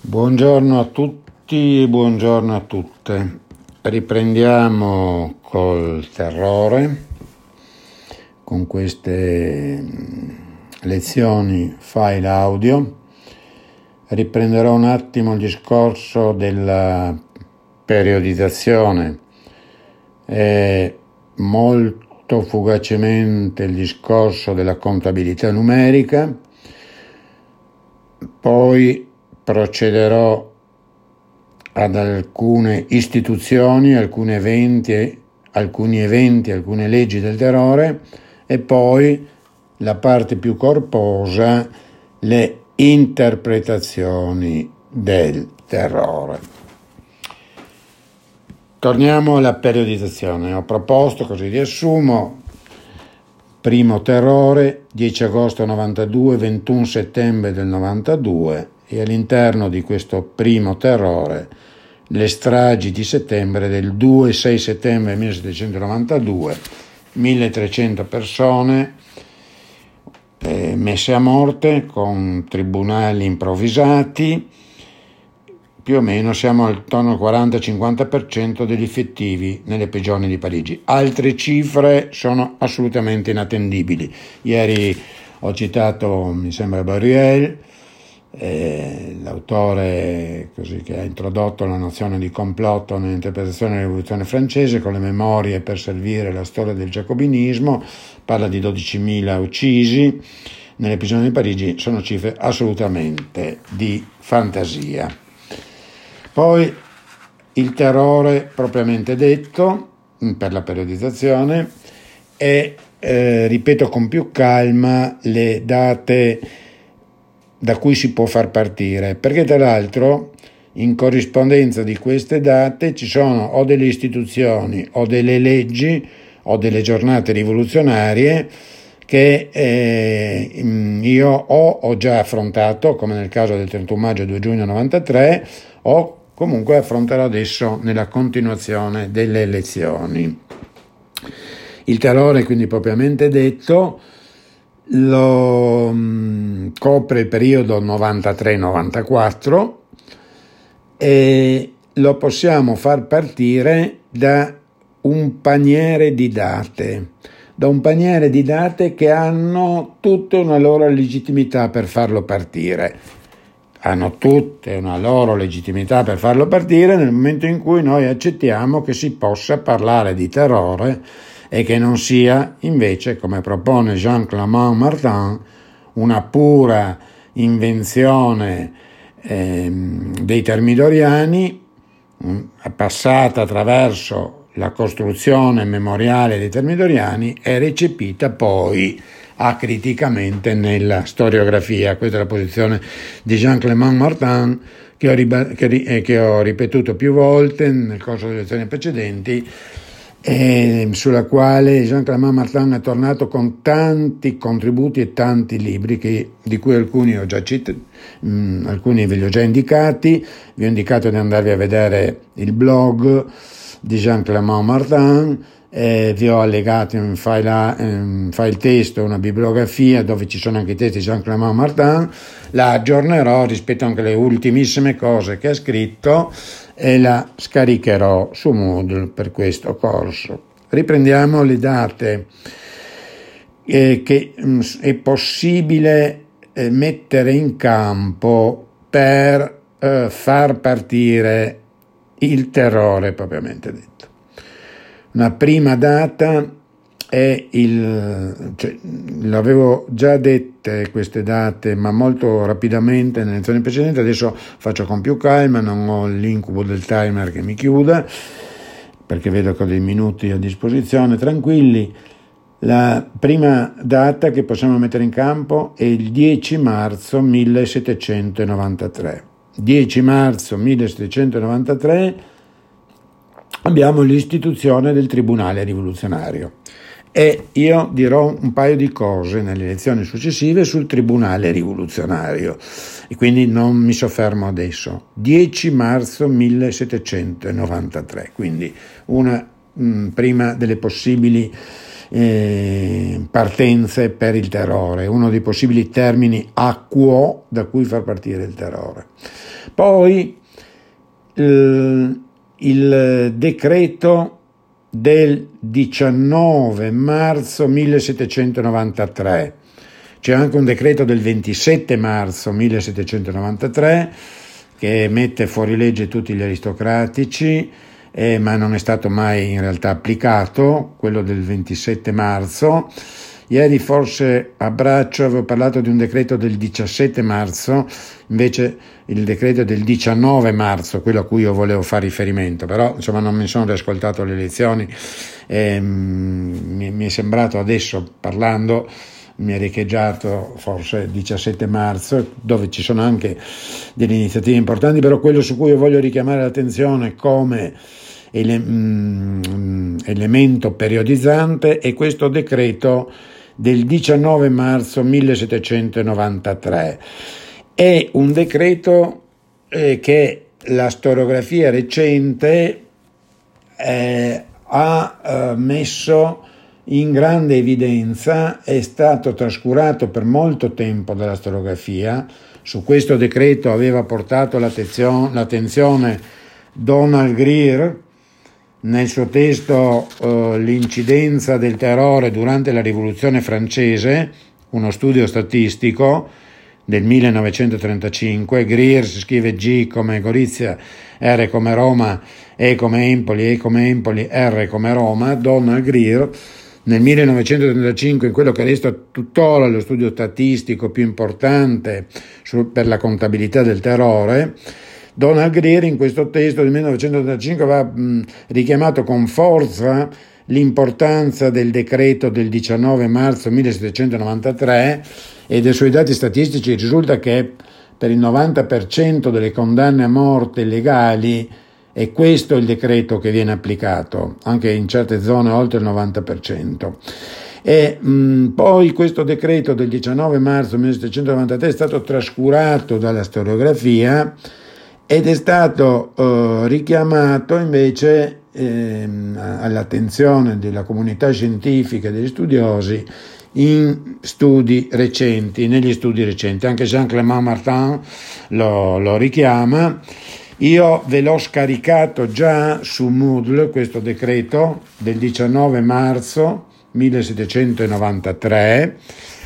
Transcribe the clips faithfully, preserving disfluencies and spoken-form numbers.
Buongiorno a tutti, buongiorno a tutte. Riprendiamo col terrore, con queste lezioni file audio. Riprenderò un attimo il discorso della periodizzazione e molto fugacemente il discorso della contabilità numerica, poi procederò ad alcune istituzioni, alcuni eventi, alcuni eventi, alcune leggi del terrore e poi la parte più corposa, le interpretazioni del terrore. Torniamo alla periodizzazione. Ho proposto, così riassumo, primo terrore, dieci agosto novantadue, ventuno settembre del novantadue, e all'interno di questo primo terrore le stragi di settembre del due e sei settembre millesettecentonovantadue, milletrecento persone eh, messe a morte con tribunali improvvisati, più o meno siamo attorno al quaranta cinquanta per cento degli effettivi nelle prigioni di Parigi. Altre cifre sono assolutamente inattendibili. Ieri ho citato, mi sembra, Barriel, Eh, l'autore così, che ha introdotto la nozione di complotto nell'interpretazione della rivoluzione francese con le memorie per servire la storia del giacobinismo, parla di dodicimila uccisi nelle prigioni di Parigi. Sono cifre assolutamente di fantasia. Poi il terrore propriamente detto, per la periodizzazione, e eh, ripeto con più calma le date da cui si può far partire, perché tra l'altro in corrispondenza di queste date ci sono o delle istituzioni o delle leggi o delle giornate rivoluzionarie che eh, io o ho già affrontato, come nel caso del trentuno maggio e due giugno novantatré, o comunque affronterò adesso nella continuazione delle elezioni. Il terrore, quindi propriamente detto, lo mh, copre il periodo novantatré novantaquattro e lo possiamo far partire da un paniere di date, da un paniere di date che hanno tutta una loro legittimità per farlo partire. Hanno tutte una loro legittimità per farlo partire nel momento in cui noi accettiamo che si possa parlare di terrore e che non sia invece, come propone Jean Clément Martin, una pura invenzione eh, dei termidoriani, mh, passata attraverso la costruzione memoriale dei termidoriani e recepita poi acriticamente nella storiografia. Questa è la posizione di Jean Clément Martin che ho, riba- che, ri- che ho ripetuto più volte nel corso delle lezioni precedenti, e sulla quale Jean Clément Martin è tornato con tanti contributi e tanti libri, che, di cui alcuni ho già citato, mh, alcuni ve li ho già indicati. Vi ho indicato di andarvi a vedere il blog di Jean Clément Martin, eh, vi ho allegato in file, in file testo una bibliografia dove ci sono anche i testi di Jean Clément Martin. La aggiornerò rispetto anche alle ultimissime cose che ha scritto e la scaricherò su Moodle per questo corso. Riprendiamo le date eh, che mh, è possibile eh, mettere in campo per eh, far partire il terrore propriamente detto. Una prima data è il, cioè, l'avevo già dette queste date, ma molto rapidamente nelle lezioni precedenti. Adesso faccio con più calma, non ho l'incubo del timer che mi chiuda, perché vedo che ho dei minuti a disposizione, tranquilli. La prima data che possiamo mettere in campo è il dieci marzo millesettecentonovantatré. dieci marzo millesettecentonovantatré abbiamo l'istituzione del Tribunale rivoluzionario. E io dirò un paio di cose nelle lezioni successive sul Tribunale rivoluzionario e quindi non mi soffermo adesso. dieci marzo millesettecentonovantatré, quindi una mh, prima delle possibili eh, partenze per il terrore, uno dei possibili termini acquo da cui far partire il terrore. Poi il, il decreto del diciannove marzo millesettecentonovantatré, c'è anche un decreto del ventisette marzo millesettecentonovantatré che mette fuori legge tutti gli aristocratici, eh, ma non è stato mai in realtà applicato, quello del ventisette marzo. Ieri forse a braccio avevo parlato di un decreto del diciassette marzo, invece il decreto è del diciannove marzo, quello a cui io volevo fare riferimento, però insomma non mi sono riascoltato le lezioni, eh, mi, mi è sembrato adesso parlando, mi è riecheggiato forse il diciassette marzo, dove ci sono anche delle iniziative importanti, però quello su cui io voglio richiamare l'attenzione come ele- mm, elemento periodizzante è questo decreto del diciannove marzo millesettecentonovantatré. È un decreto eh, che la storiografia recente eh, ha eh, messo in grande evidenza, è stato trascurato per molto tempo dalla storiografia. Su questo decreto aveva portato l'attenzione, l'attenzione Donald Greer nel suo testo uh, L'incidenza del terrore durante la Rivoluzione francese, uno studio statistico del millenovecentotrentacinque. Greer si scrive G come Gorizia, R come Roma, E come Empoli, E come Empoli, R come Roma. Donald Greer nel millenovecentotrentacinque, in quello che resta tuttora lo studio statistico più importante su, per la contabilità del terrore, Donald Greer in questo testo del millenovecentotrentacinque aveva mh, richiamato con forza l'importanza del decreto del diciannove marzo millesettecentonovantatré, e dai suoi dati statistici risulta che per il novanta per cento delle condanne a morte legali è questo il decreto che viene applicato, anche in certe zone oltre il novanta per cento. E mh, poi questo decreto del diciannove marzo millesettecentonovantatré è stato trascurato dalla storiografia ed è stato eh, richiamato invece eh, all'attenzione della comunità scientifica e degli studiosi in studi recenti, negli studi recenti. Anche Jean-Clément Martin lo, lo richiama. Io ve l'ho scaricato già su Moodle, questo decreto del diciannove marzo millesettecentonovantatré,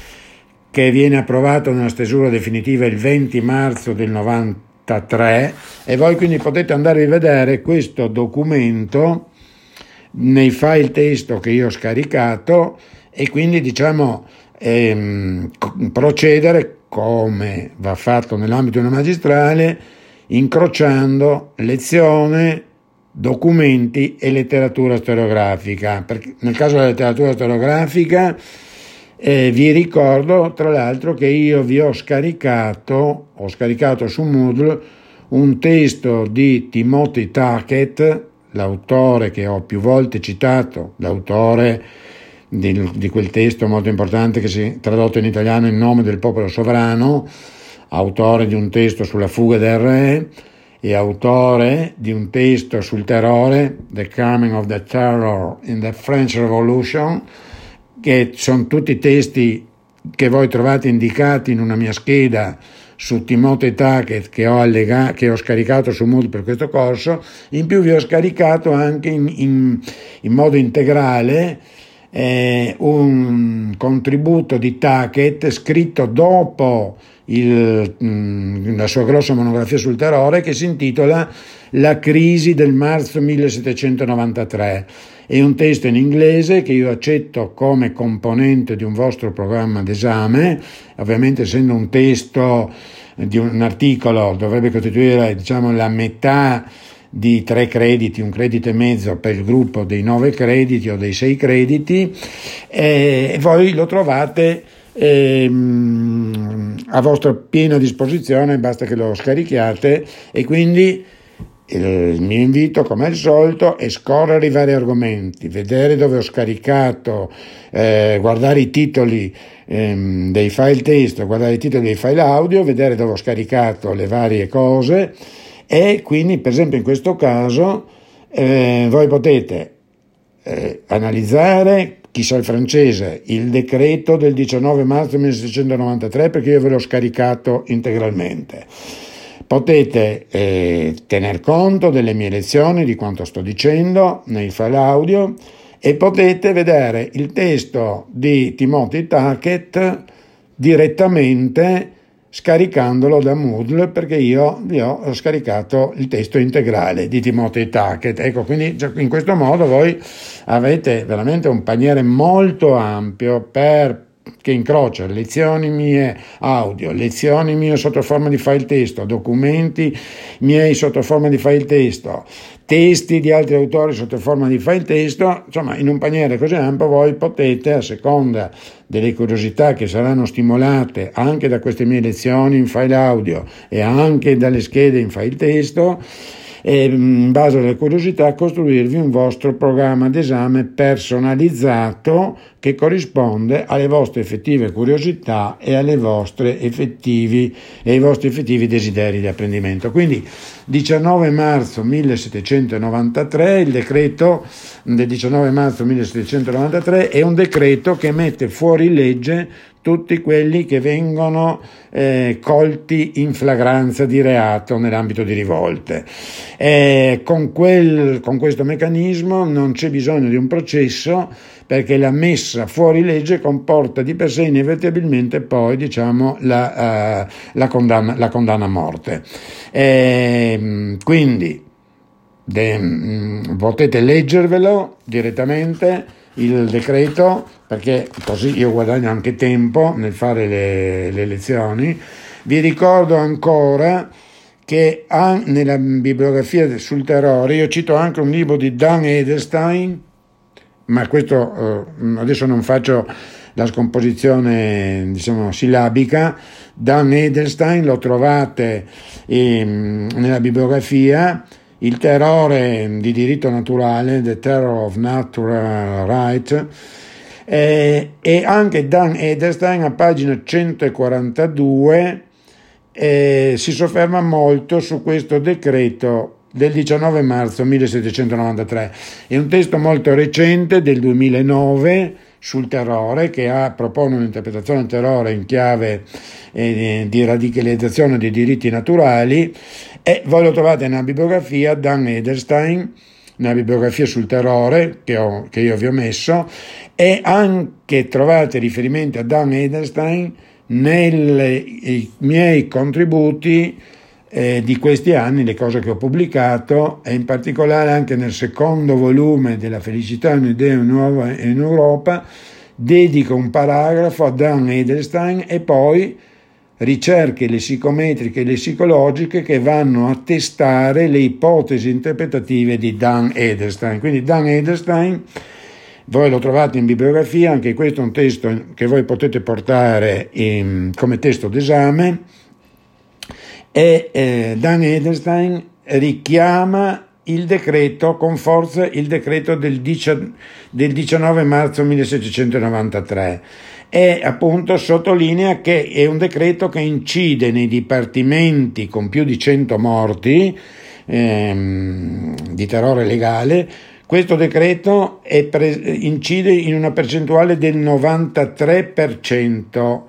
che viene approvato nella stesura definitiva il venti marzo del novantatré, e voi quindi potete andare a rivedere questo documento nei file testo che io ho scaricato e quindi diciamo ehm, procedere come va fatto nell'ambito di una magistrale, incrociando lezione, documenti e letteratura storiografica. Perché nel caso della letteratura storiografica eh, vi ricordo tra l'altro che io vi ho scaricato, ho scaricato su Moodle un testo di Timothy Tackett, l'autore che ho più volte citato, l'autore di, di quel testo molto importante che si è tradotto in italiano In nome del popolo sovrano, autore di un testo sulla fuga del re e autore di un testo sul terrore, The Coming of the Terror in the French Revolution, che sono tutti testi che voi trovate indicati in una mia scheda su Timothy Tackett che ho, allega- che ho scaricato su Moodle per questo corso. In più vi ho scaricato anche in, in, in modo integrale eh, un contributo di Tackett scritto dopo Il, la sua grossa monografia sul terrore, che si intitola La crisi del marzo millesettecentonovantatré. È un testo in inglese che io accetto come componente di un vostro programma d'esame. Ovviamente, essendo un testo di un articolo, dovrebbe costituire diciamo la metà di tre crediti, un credito e mezzo per il gruppo dei nove crediti o dei sei crediti, e voi lo trovate Ehm, a vostra piena disposizione, basta che lo scarichiate. E quindi il mio invito, come al solito, è scorrere i vari argomenti, vedere dove ho scaricato, eh, guardare i titoli ehm, dei file testo, guardare i titoli dei file audio, vedere dove ho scaricato le varie cose, e quindi per esempio in questo caso eh, voi potete eh, analizzare chissà il francese, il decreto del diciannove marzo millesettecentonovantatré, perché io ve l'ho scaricato integralmente. Potete eh, tener conto delle mie lezioni, di quanto sto dicendo nei file audio, e potete vedere il testo di Timothy Tuckett direttamente scaricandolo da Moodle, perché io vi ho scaricato il testo integrale di Timothy Tuckett. Ecco, quindi in questo modo voi avete veramente un paniere molto ampio per che incrocia lezioni mie audio, lezioni mie sotto forma di file testo, documenti miei sotto forma di file testo, testi di altri autori sotto forma di file testo. Insomma, in un paniere così ampio voi potete, a seconda delle curiosità che saranno stimolate anche da queste mie lezioni in file audio e anche dalle schede in file testo, e in base alle curiosità costruirvi un vostro programma d'esame personalizzato che corrisponde alle vostre effettive curiosità e alle vostre effettivi e ai vostri effettivi desideri di apprendimento. Quindi diciannove marzo millesettecentonovantatré, il decreto del diciannove marzo millesettecentonovantatré è un decreto che mette fuori legge tutti quelli che vengono eh, colti in flagranza di reato nell'ambito di rivolte. Eh, con, quel, con questo meccanismo non c'è bisogno di un processo, perché la messa fuori legge comporta di per sé inevitabilmente poi, diciamo, la, uh, la, condanna, la condanna a morte. Eh, quindi de, mh, potete leggervelo direttamente il decreto, perché così io guadagno anche tempo nel fare le, le lezioni. Vi ricordo ancora che nella bibliografia sul terrore io cito anche un libro di Dan Edelstein, ma questo eh, adesso non faccio la scomposizione, diciamo, sillabica. Dan Edelstein lo trovate in, nella bibliografia Il terrore di diritto naturale, The Terror of Natural Right, eh, e anche Dan Edelstein a pagina centoquarantadue eh, si sofferma molto su questo decreto del diciannove marzo millesettecentonovantatré. È un testo molto recente del duemilanove sul terrore, che ha, propone un'interpretazione del terrore in chiave eh, di radicalizzazione dei diritti naturali, e voi lo trovate nella bibliografia Dan Edelstein, nella bibliografia sul terrore che, ho, che io vi ho messo, e anche trovate riferimenti a Dan Edelstein nei miei contributi eh, di questi anni, le cose che ho pubblicato, e in particolare anche nel secondo volume della Felicità, un'idea nuova in Europa, dedico un paragrafo a Dan Edelstein e poi ricerche lessicometriche e lessicologiche che vanno a testare le ipotesi interpretative di Dan Edelstein. Quindi Dan Edelstein voi lo trovate in bibliografia, anche questo è un testo che voi potete portare in, come testo d'esame, e eh, Dan Edelstein richiama il decreto con forza, il decreto del, dici, del diciannove marzo millesettecentonovantatré, e appunto sottolinea che è un decreto che incide nei dipartimenti con più di cento morti ehm, di terrore legale. Questo decreto è pre- incide in una percentuale del novantatré per cento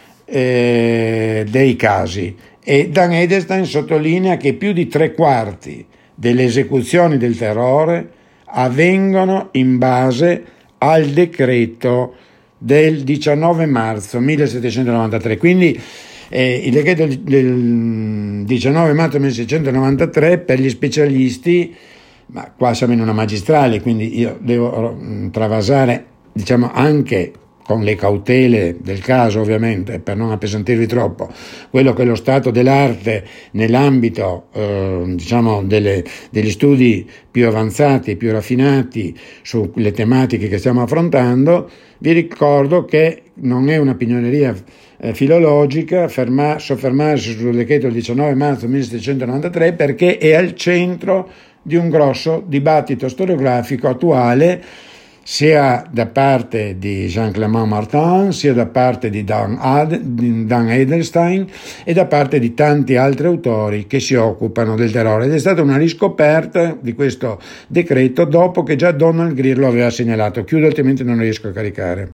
eh, dei casi, e Dan Edelstein sottolinea che più di tre quarti delle esecuzioni del terrore avvengono in base al decreto del diciannove marzo millesettecentonovantatré. Quindi eh, il decreto del, del diciannove marzo millesettecentonovantatré per gli specialisti, ma qua siamo in una magistrale, quindi io devo travasare, diciamo, anche con le cautele del caso, ovviamente, per non appesantirvi troppo, quello che è lo stato dell'arte nell'ambito eh, diciamo delle, degli studi più avanzati e più raffinati sulle tematiche che stiamo affrontando. Vi ricordo che non è una pignoneria eh, filologica ferma, soffermarsi sul decreto del diciannove marzo millesettecentonovantatré, perché è al centro di un grosso dibattito storiografico attuale sia da parte di Jean-Clément Martin, sia da parte di Dan, Ad, di Dan Edelstein e da parte di tanti altri autori che si occupano del terrore. Ed è stata una riscoperta di questo decreto dopo che già Donald Greer lo aveva segnalato. Chiudo, altrimenti non riesco a caricare.